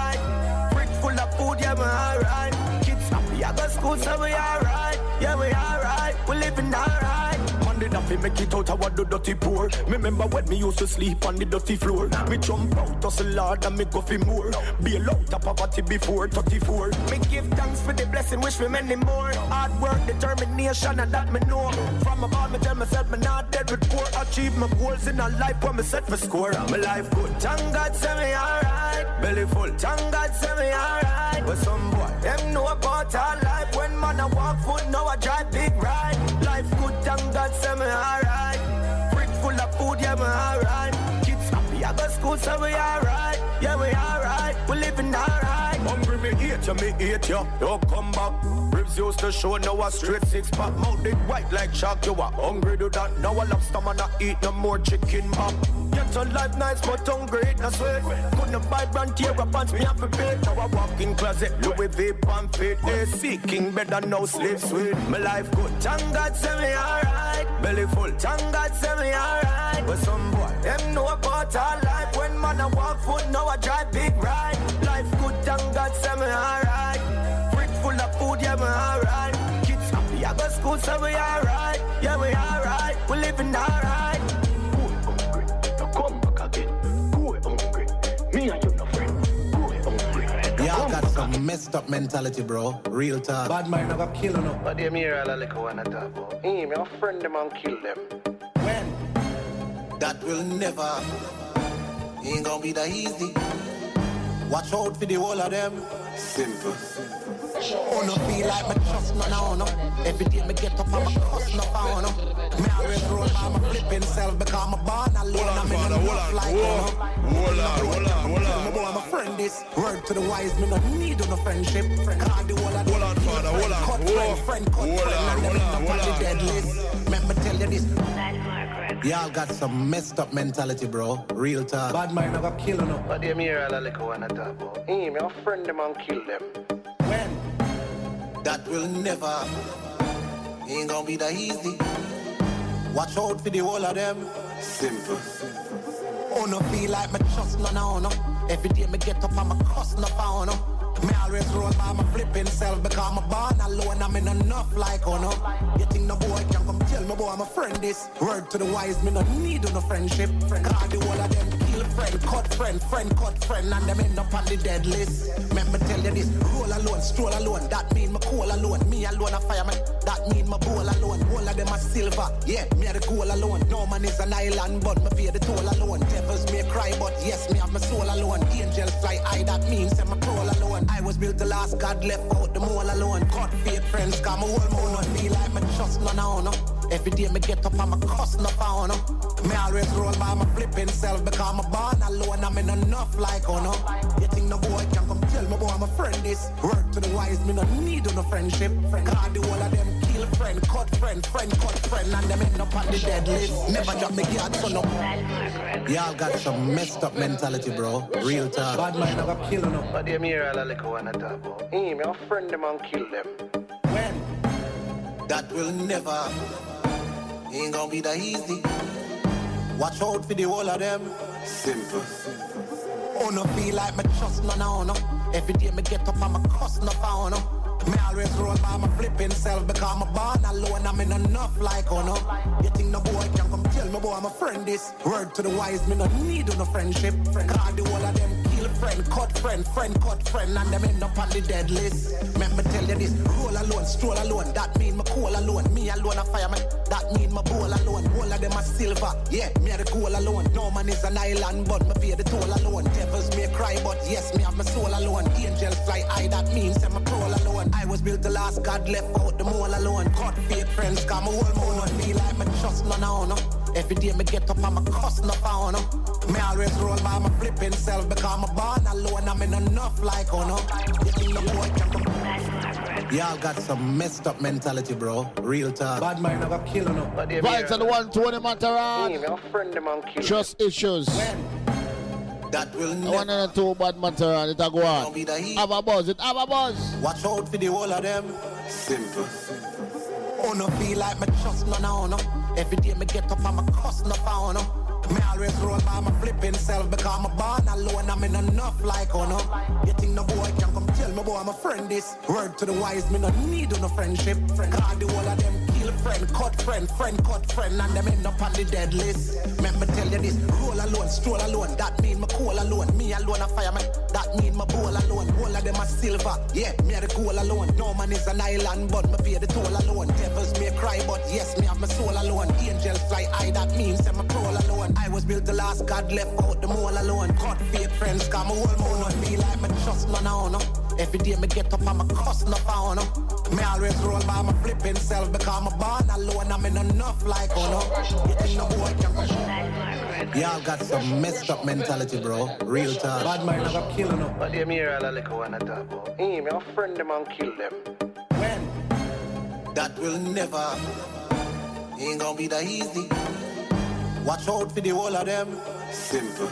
food, yeah, we alright. Kids happy, I go school, so we alright. Yeah, we alright, we living alright. Monday that we make it out, I want the dirty poor. Remember when me used to sleep on the dirty floor. Me jump out, hustle Lord, and me go for more. Bail out of poverty before thirty-four. Me give thanks for the blessing, wish me many more. Hard work, determination, and that me know. From above, me tell myself me not dead with poor. Achieve my goals in a life when me set for score. My life good, thank God say me alright. Belly full, thank God say me alright. But some boy, them know about our life. When man I walk foot, now I drive big ride. Life good, thank God say me alright. Fridge full of food, yeah me alright. Kids happy, I go school, so we alright. Yeah we alright, we living alright. Hungry me eat ya, me eat ya, don't come back. Ribs used to show, now a straight six pack. Mouth it white like shark, you are hungry do that. Now I love stomach, not eat no more chicken back. Get your life nice, but hungry, it not sweat. Couldn't buy brand tear up pants, me have to pay. Now I walk in closet, Louis V pant fit. They seeking better, no slave sweet. My life good, thank God say me alright. Belly full, thank God say me alright. But some boy, them know about our life. When man I walk foot, now I drive big ride. Life good, thank God say me alright. Fridge full of food, yeah me alright. Kids happy, I go school, so we alright. Yeah we alright, we living alright. Y'all got some messed up mentality, bro. Real talk. Bad mind never kill no. But them here all a little one talk about. Hey, me a friend them and kill them. When? That will never. Ain't gonna be that easy. Watch out for the whole of them. Simple. Oh no, feel like me trust none of no. Every day me get up and me cuss no for no. Me always roll by my flipping self because I'm born alone. I'm in a rough like no. Hold on, hold on, hold on. Me boy, I'm a friend this. Word to the wise, me no need no friendship. Cause the whole of them. Hold on, father, hold on. Cut friend, friend, cut friend, and them up on the dead list. Let me tell you this. Y'all got some messed up mentality, bro. Real talk. Bad mind never kill no. But them here all a little one talk about. Hey, me a friend them and kill them. When? That will never. Ain't gonna be that easy. Watch out for the whole of them. Simple. Oh no, feel like me trust none of no. Every day me get up and me cuss no for no. Me always roll by my flipping self because I'm born alone. I'm in enough like oh no. You think no boy can come tell me boy I'm a friend this. Word to the wise, me no need no friendship. Cause the whole of them kill friend, cut friend, friend, cut friend, and them end up on the dead list. Let me tell you this, roll alone, stroll alone. That mean me cool alone. Me alone a fireman. That mean my bowl alone. All of them are silver. Yeah, me a the goal alone. No man is an island, but me pay the toll alone. Devils may cry, but yes, me have my soul alone. Angels fly high, that means I'm a crawl alone. I was built the last, God left out the mole alone. Cut fake friends, come all more. Not feel like me trust none of no. Every day me get up and me cuss no for no. Me always roll by my flipping self because I'm born alone. I'm in enough like oh no. You think no boy can come tell me boy I'm a friend this. Word to the wise, me no need no friendship. Cause the whole of them kill friend, cut friend, friend, cut friend, and them end up on the dead list. Never drop me guard, so no. Y'all got some messed up mentality, bro. Real talk. Bad mind never kill no. But them here all a little one talk about. Hey, me a friend them and kill them. When? That will never. Ain't gonna be that easy. Watch out for the whole of them. Simple. Oh no, feel like me trust none of no. Every day me get up and me cuss no for no. Me always roll by my flipping self because I'm born alone. I'm in enough like oh no. You think no boy can come tell me boy I'm a friend this. Word to the wise, me no need no friendship. Cause the whole of them kill friend, cut friend, friend, cut friend, and them end up on the dead list. Let me tell you this, roll alone, stroll alone. That mean me cool alone. Me alone a fireman. That mean my bowl alone. All of them are silver. Yeah, me a the goal alone. No man is an island, but me pay the toll alone. Devils may cry, but yes, me have my soul alone. Angels fly high, that means I'm a crawl alone. I was built the last, God left out the mole alone. Cut fake friends, come all more. Not feel like me trust none of no. Every day me get up and me cuss no for no. Me always roll by my flipping self because I'm born alone. I'm in enough like oh no. You think the boy can come? Y'all got some messed up mentality, bro. Real talk. Bad mind never kill no. Vibes on the one twenty Mataran. Trust issues. When? That will never. One and two bad Mataran. It'll go on. Have a buzz. It have a buzz. Watch out for the whole of them. Simple. Oh no, feel like me trust none of no. Every day me get up and me cuss no for no. Me always roll by my flipping self because I'm born alone. I'm in enough like oh no. You think no boy can come tell me boy I'm a friend this. Word to the wise, me no need no friendship. Friend, cause the whole of them kill friend, cut friend, friend cut friend, and them end up on the dead list. Let me tell you this: roll alone, stroll alone. That mean me cool alone. Me alone a fireman. That mean my bowl alone. All of them are silver. Yeah, me a the goal alone. No man is an island, but me pay the toll alone. Devils may cry, but yes, me have my soul alone. Angels fly high, that means I'm a crawl alone. I was built the last God left out the mole alone. Cut fake friends, come a whole moon on me like me trust none on no. Every day me get up, I'm a cuss no pound no. Me always roll by my flipping self because I'm born alone. I'm in enough like oh no. You think no boy can come? Y'all got some messed up mentality, bro. Real talk. Bad man never kill no. But them here all a little one at talk about. Hey, me a friend them and kill them. When? That will never. Ain't gonna be that easy. Watch out for the whole of them. Simple.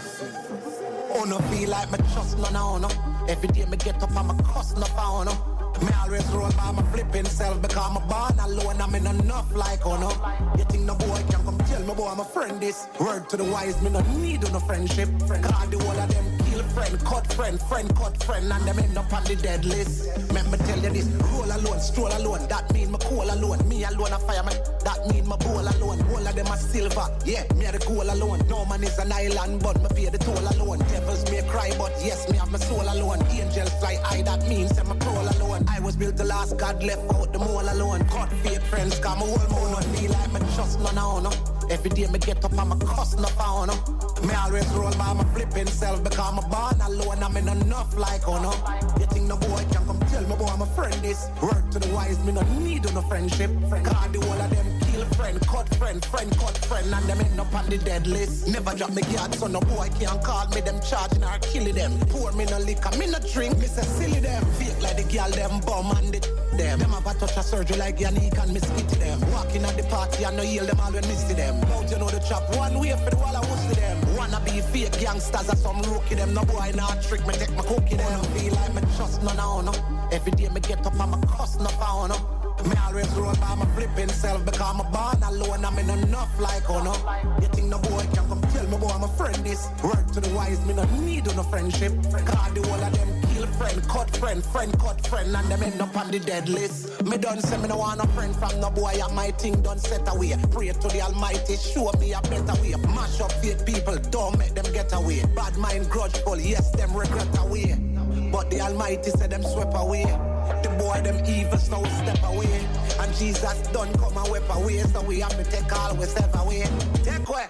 Oh no, feel like me trust none on no. Every day me get up, I'm a cuss no pound no. Me always roll by my flipping self because I'm born alone. I'm in enough like oh no. You think no boy can come tell me boy I'm a friend this. Word to the wise, me no need no friendship. Cause the whole of them kill friend, cut friend, friend cut friend, and them end up on the dead list. Let me tell you this: roll alone, stroll alone. That mean me cool alone. Me alone a fireman. That mean my bowl alone. All of them are silver. Yeah, me a the goal alone. No man is an island, but me pay the toll alone. Devils may cry, but yes, me have my soul alone. Angels fly high, that means I'm a crawl alone. I was built the last God left out the mole alone. Cut fake friends, come a whole moon on me like me trust none on no. Every day me get up, I'm a cuss no pound no. Me always roll by my flipping self because I'm born alone. I'm in enough like oh no. You think no boy can come tell me boy I'm a friend this. Word to the wise, me no need no friendship. Cause the whole of them kill friend, cut friend, friend cut friend, and them end up on the dead list. Never drop me guard, so no boy can't call me them charging or killing them. Pour me no liquor, me no drink, me say silly them. Fake like the girl them bum and the them. Them have a touch of surgery like Yannick and Miss Kitty them. Walking at the party and no heal them all when misty them. Out you know the chop, one way for the wall I was to them. Wanna be fake gangsters or some rookie them. No boy not trick me, take my cookie them. I feel like me trust none on no. Every day me get up, I'm a cuss no pound no. Me always roll by my flipping self because I'm born alone. I'm in enough like oh no. You think no boy can come tell me boy I'm a friend this. Word to the wise, me no need no friendship. Cause the whole of them kill friend, cut friend, friend cut friend, and them end up on the dead list. Me done say me no want no friend from no boy, and my thing done set away. Pray to the Almighty, show me a better way. Mash up fake people, don't make them get away. Bad mind grudgeful, yes them regret away. But the Almighty said them swept away. The boy them evil so step away. And Jesus done come and whip away. So we have to take all we step away. Take away.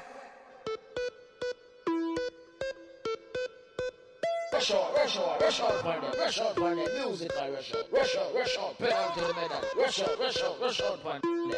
Rush out, rush out, rush out for them. Rush out for them. Musical rush out. Rush out, rush out. Put on to the medal. Rush out, rush out, rush out for them.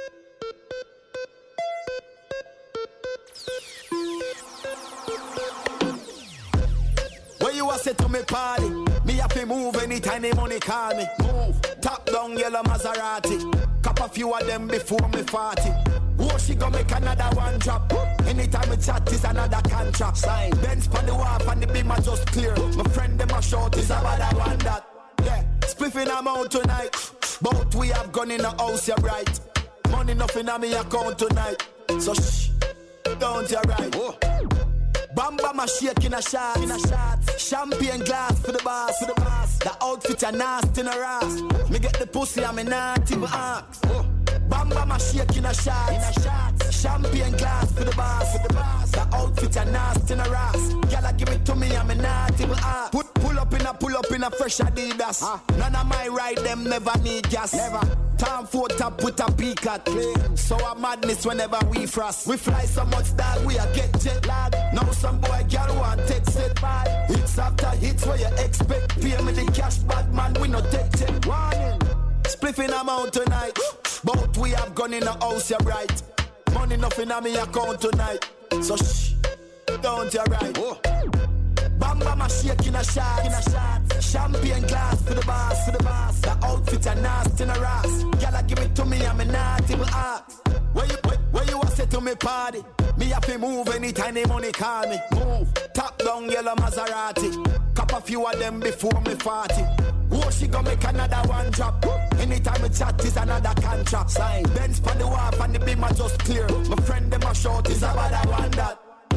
When you a say to me party, me have to move anytime the money call me. Move, top down yellow Maserati. Cop a few of them before me forty. Oh, she gon' make another one drop. Anytime we chat is another contract. Sign, Benz pon the wharf and the beam are just clear. My friend them a short is about that one that. Yeah, spliffing amount tonight. Both we have gone in the house, you're right. Money nothing on me account tonight. So shh, don't you right. Oh. Bamba my shake in a shot, in a shot. Champagne glass for the boss, for the boss. The outfit are nasty in a ass. Me get the pussy and me not even ask. Oh. Bamba my shake in a shot, in a shot. Champagne glass for the boss, for the boss. The outfit are nasty in a ass. Gyal give it to me and me not even ask. Put pull up in a pull up in a fresh Adidas. Ah. None of my ride them never need gas. Never. Time for top with a peak at play. So a madness whenever we frost. We fly so much that we a get jet lag. Now some boy girl want take set by. Hits after hits where you expect. Pay me the cash bad man we no take jet. Warning. Spliffing amount tonight. Both we have gone in the house you're right. Money nothing on me account tonight. So shh, don't you right. Oh. Bamba my shake in a shot, in a shot. Champagne glass for the boss, for the boss. The outfit are nasty in a ass. Gyal give it to me and me not even ask. Where you, where, where you a say to me party? Me have to move anytime the money call me. Move, top down yellow Maserati. Cop a few of them before me forty. Oh, she gon' make another one drop. Anytime we chat is another contract. Sign, Benz pon the wharf and the beam are just clear. My friend them a short is about that one that.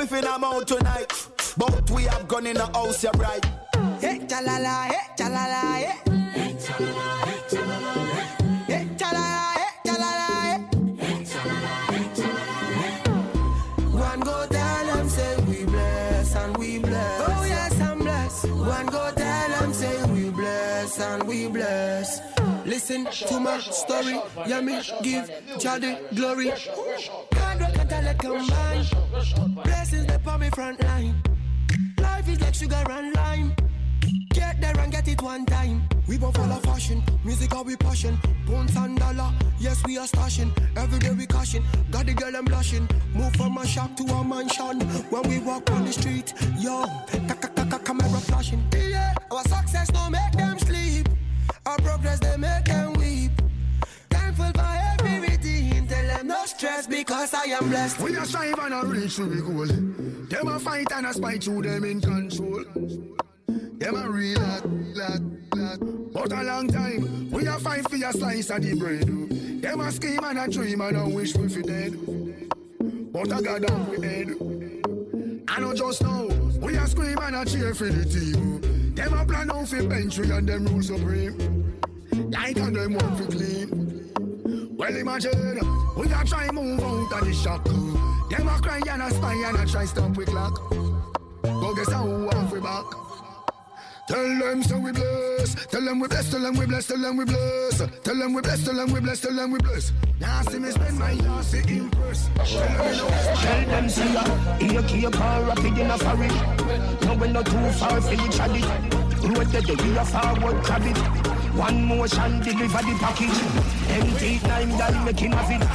spliff in our mouth tonight. But we have gone in the house, you're right. Hey, chalala, hey, chalala, hey. Hey, chalala, hey, chalala, hey. Hey, chalala, hey, chalala, hey. Hey, chalala, hey, chalala, hey. One go tell them, say we bless and we bless. Oh yes, I'm blessed. One go tell them, say we bless and we bless. Listen to my story, yeah me give Jah the glory. God rock and tell it combine. Blessings they on me front line. Life is like sugar and lime. Get there and get it one time. We both follow fashion, music how we passion. Pounds and dollar, yes we are stashing. Every day we caution, got the girl I'm blushing. Move from a shop to a mansion. When we walk on the street, yo, camera flashing. Yeah, our success don't make them sleep. Our progress they make them weep. Thankful for everything. Tell them no stress because I am blessed. We are strive and a reach to the goal. Them a fight and a spite through them in control. Them a real lot, lot, lot. But a long time, we a fight for your slice of the bread. Them a scheme and a dream and a wish we fi dead. But I got down with head. I know just now, we a scream and a cheer for the team. Them a plan out for bench and them rule supreme. Like and them want to clean. Well imagine, we a try move out of the shock. Them a cry and a spy and a try stop with clock. Go guess how we want we back. Tell them so we bless. Tell them we bless, tell them we bless, tell them we bless. Tell them we bless, tell them we bless, tell them we bless. Now see me spend my last in purse. Tell them see ya, here keep car rapid in a hurry. No we not too far for the chatty. Road that the way a forward crab it. One motion deliver the package. Empty nine guy making of it.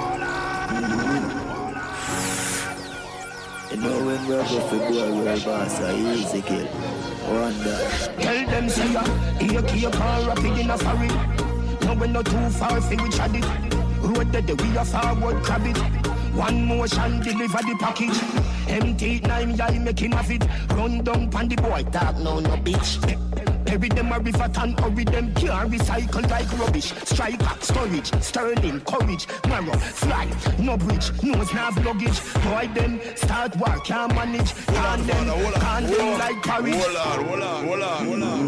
You know when we're going for boy, we're boss, I easy kill. Wonder. Tell them see ya, here keep car rapid in a hurry. No we not too far for the chatty. Road that the way a forward crab it. One motion deliver the package. Empty nine guy making of it. Run down pan the boy, talk no no bitch. Every them a river and hurry them can't recycle like rubbish. Striker, storage, sterling, courage, narrow, fly, no bridge, nose nav luggage. Boy them start work, can't manage. Can't them, can't them like Paris. Hold on, hold on, hold on, hold on.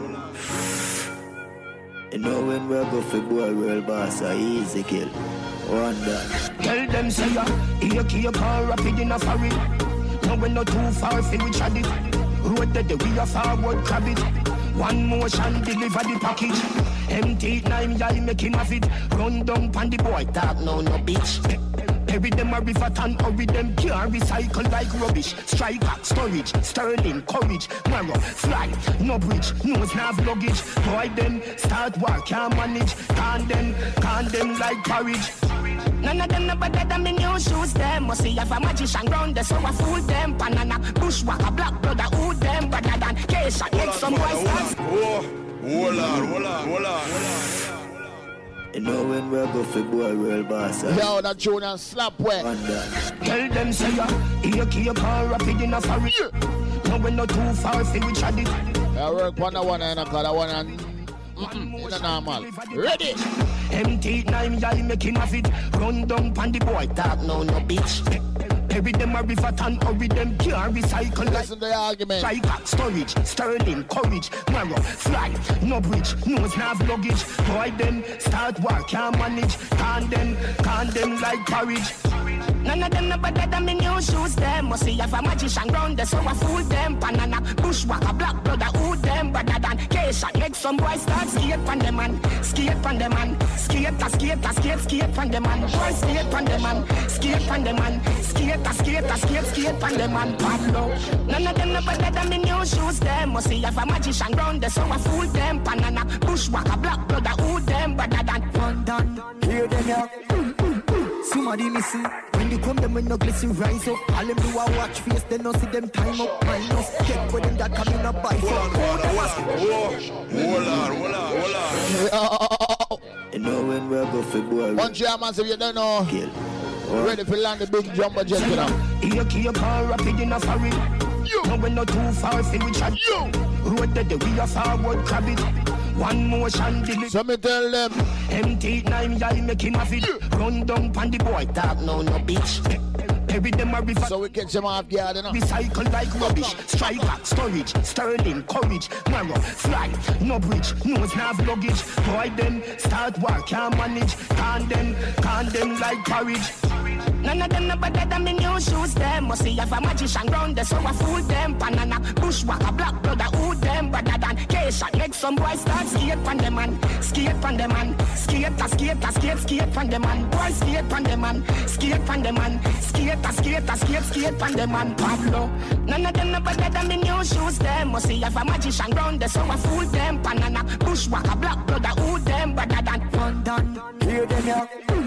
You know when we're going for boy, real boss, I easy kill. Wonder. Tell them say ya, here keep car rapid in a hurry. No we not too far for we chat it. Road that the way a forward crab it. One motion deliver the package. Empty nine guy making of it. Run down pan the boy, talk no no bitch. Every them a river and hurry them can't recycle like rubbish. Striker, storage, sterling, courage, narrow, fly, no bridge, nose nav luggage. Boy them start work, can't manage. Can't them, can't them like porridge. None of them no better than me new shoes them. Must see have a magician round there so I fool them. Banana, bushwhacker, black brother, who them better than Keisha. Make some boys dance. Hold on, hold on, hold on. You know when we're going for boy, real boss. Yo, that tune and slap wet. Tell them say ya, here keep car rapid in a hurry. No we not too far for we chat it. I work one on one and I got one and in a normal. Ready? Empty nine guy making of it. Run down pan the boy, talk no no bitch. Every them a river and hurry them can't recycle. Listen to the argument. Striker, storage, sterling, courage, narrow, fly, no bridge, nose nav luggage. Boy them start work, can't manage. Can't them, can't them like porridge. None of them no better than me new shoes them. Must see have a magician round there so I fool them. Banana, bushwhacker, black brother, who them better than Keisha. Make some boys start skate pan them man. Skate pan them man. Skate, skate, skate, skate pan them man. Boy skate pan them man. Skate pan them man. Skate, skate, skate, skate pan them man. Pablo. None of them no better than me new shoes them. Must see have a magician round there so I fool them. Banana, bushwhacker, black brother, who them better than. One done. Hear them now. Somebody missing. When you come them when no glisten rise up. All them do a watch face, they no see them time up. Minus, get with them that come in a bike. Hold on, hold on, hold on, hold on, hold on. You know when we're going for boy. One Germans if you don't know. Kill. Ready for land the big jumbo jet now. Here keep car rapid in a hurry. No we not too far for we chat. Road that the way a forward crab it. One motion deliver. So me tell them. Empty nine guy making of it. Run down pan the boy, talk no no bitch. Bury them a river. So we catch them off guard, you know. Recycle like rubbish. Striker, storage, sterling, courage, narrow, fly, no bridge, nose nav luggage. Boy them start war, can't manage. Can them, can them like porridge. None of them no better than me new shoes. Them must see have a magician round there, so I fool them. Banana, bushwhacker, black brother, who them better than K-shot. Make some boys start skate pan them man, skate pan them man, skate a skate a skate skate pan them man, boy skate pan them man, skate pan them man, skate a skate a skate skate pan them man. Pablo, none of them no better than me new shoes. Them must see have a magician round there, so I fool them. Banana, bushwhacker, black brother, who them better than one done. Hear them yeah.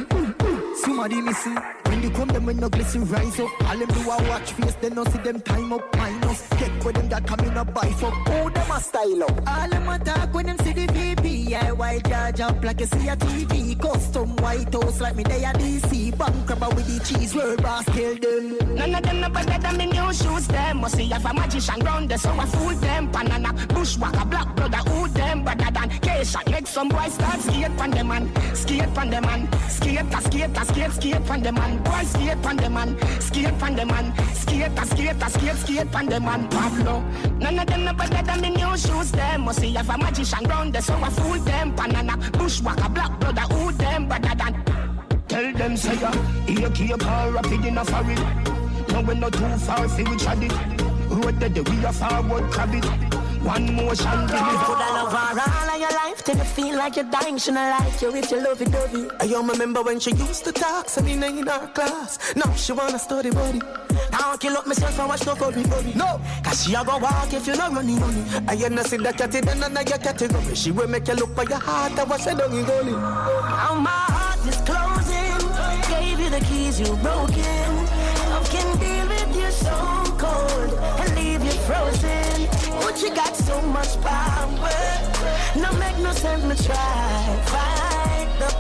Somebody missing. When you come them when no glisten rise up. All them do a watch face, they no see them time up. Minus, take with them that come in a buy for. Oh, them a style up. All them attack when them see the V P. Yeah, white judge up like you see a T V. Custom white house like me they a D C. Bank rubber with the cheese, world boss kill them. None of them no better than me new shoes. Them must see have a magician round there, so I fool them. Banana, bushwhacker, black brother, who them better than K-shot. Make some boys start skate pan them man, skate pan them man, skate a skate a skate skate pan them man, boy skate pan them man, skate pan them man, skate a skate a skate skate pan them man. Pablo, none of them no better than me new shoes. Them must see have a magician round there, so I fool them. Banana, bushwhacker, black brother, who them better than. Tell them say ya, here keep car rapid in a foreign. No we not too far, see we tried it. Road that the we are forward crab it. One motion deliver. Could I love her all of your life till you feel like you're dying? Should I like you if you love it, dovey? I don't remember when she used to talk, so me in her class. Now she wanna study body. I don't kill up myself and watch no worry, worry. No, cause she a go walk if you not running, running. I you not see the cat in none of your category. She will make you look for your heart. I was a doggy goalie. Now my heart is closing. Gave you the keys, you broken. Love can deal with you so cold and leave you frozen. But you got so much power. No make no sense to try. Fight the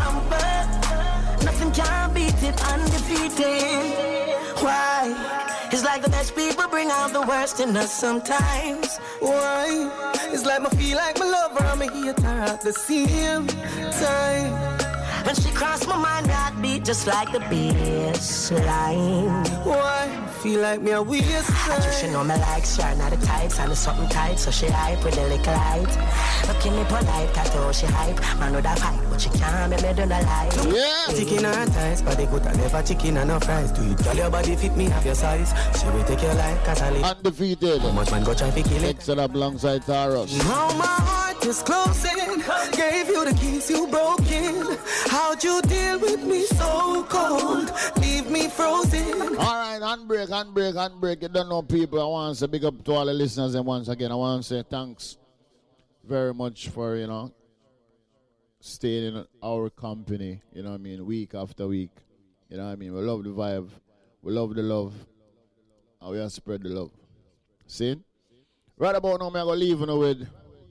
power. Nothing can beat it undefeated. Why? It's like the best people bring out the worst in us sometimes. Why? It's like I feel like my lover and my hater at the same time. When she crossed my mind, that beat just like the bass line. Why? Feel like me a waste time. I just she know me like she not the types and it's something tight, so she hype with a little light. Looking me polite, tattoo she hype. Man with a fight, but she can't make me do the light. Yeah. Chicken her thighs, but they good and never chicken and no fries. Do you tell your body fit me have your size? She will take your life, cause I live undefeated. How much man go try to kill it? Next up alongside Taros. Now my heart is closing. Gave you the keys, you broken. How'd you deal with me so cold? Leave me frozen. Alright, handbrake, handbrake, handbrake. You don't know people. I want to say big up to all the listeners and once again I want to say thanks very much for, you know, staying in our company, you know what I mean, week after week. You know what I mean? We love the vibe. We love the love. And we have to spread the love. See? Right about now, I'm going to leave you with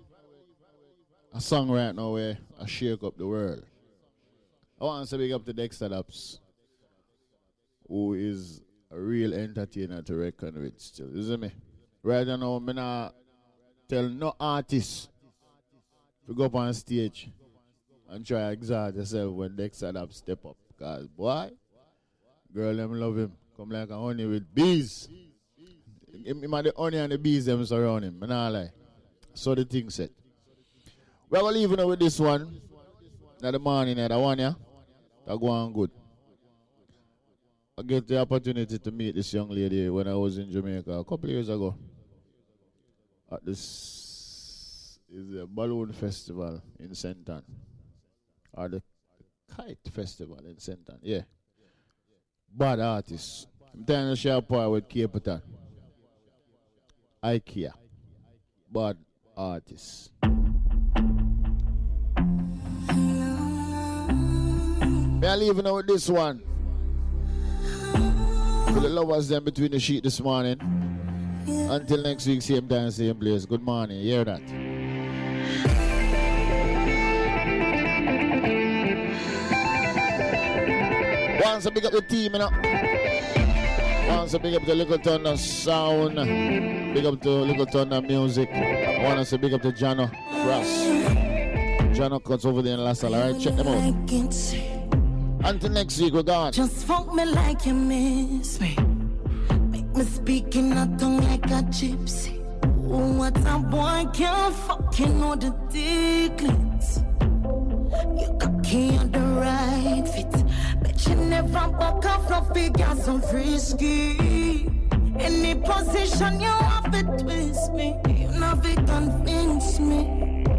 a song right now where I shake up the world. I want to say big up to Dexter Daps, who is a real entertainer to reckon with still. You see me? Right now, I'm not tell no artist to go up on stage and try to exalt yourself when Dexter Daps step up. Because, boy, girl, them love him. Come like a honey with bees. Him, him and the honey and the bees them surround him. I not lie. So the thing said. We're going to leave you with this one. Now the morning, that one, yeah? That go on good. I get the opportunity to meet this young lady when I was in Jamaica a couple of years ago. At this is a balloon festival in Saint Ann. Or the Kite Festival in Saint Ann. Yeah. Bad artist. I'm telling you, share power with Cape Town. IKEA. Bad artist. We are leaving out with this one. For the lovers them between the sheet this morning. Until next week, same time, same place. Good morning. You hear that? Once to pick up the team, you know. Once to pick up the Little Thunder sound. Big up to Little Thunder music. I want to big up to Jano Cross. Jano Cuts over there in La Salle. Alright, check them out. Until next week, we're gone. Just fuck me like you miss me. Make me speak in a tongue like a gypsy. Oh, what a boy can't fucking know the declines. You cocky on the right fit. Bet you never back off no figure so frisky. Any position you have to twist me. You never convince me.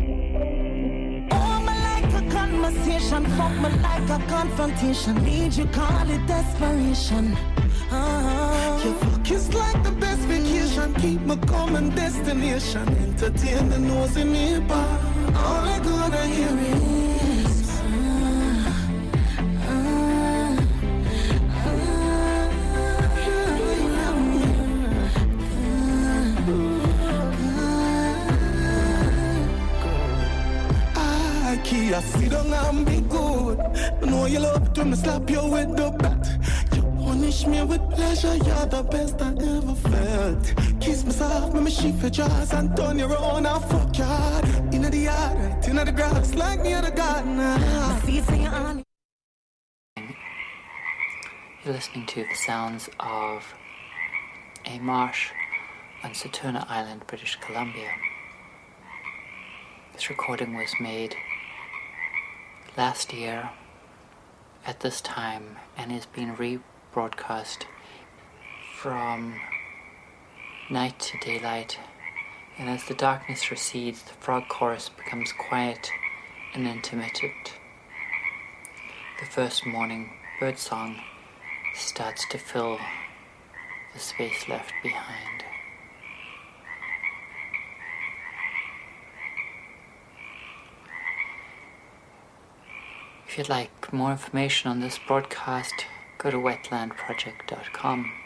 Conversation, fuck me like a confrontation. Need you call it desperation. Uh-huh. Your fuck is like the best vacation. Keep me common destination. Entertain the nosy neighbor. All I gonna hear is uh, uh, uh, you love me. I Kia, sit down and be good. I know you love to me, slap you with the bat. You punish me with pleasure, you're the best I ever felt. Kiss me soft, make me shift your jaws and turn you around and fuck your heart. Inna the yard, right inna the grass, like me at the garden. You're listening to the sounds of a marsh on Setuna Island, British Columbia. This recording was made last year at this time and is being rebroadcast from night to daylight, and as the darkness recedes, the frog chorus becomes quiet and intermittent. The first morning bird song starts to fill the space left behind. If you'd like more information on this broadcast, go to wetland project dot com.